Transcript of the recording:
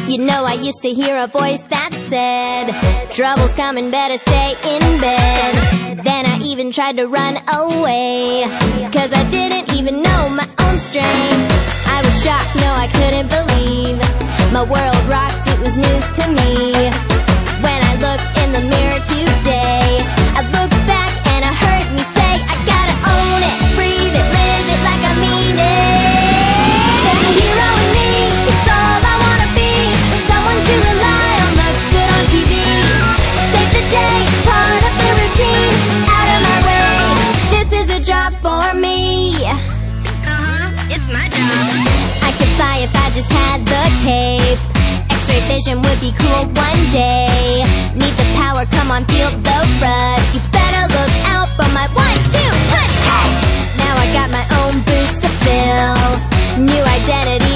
You know I used to hear a voice that said, trouble's coming, better stay in bed. Then I even tried to run away, 'cause I didn't even know my own strength. I was shocked, no I couldn't believe my world rocked, it was news to me. When I looked in the mirror today, I looked back and I heard me say, I gotta own it, breathe it, live it like I mean it. There's a hero in me, it's all I wanna be, someone to rely on, looks good on TV. Save the day, part of the routine, out of my way, this is a job for me. It's my job. I could fly if I just had the cape. X-ray vision would be cool one day. Need the power, come on, feel the rush. You better look out for my 1, 2, punch, hey! Now I got my own boots to fill, new identity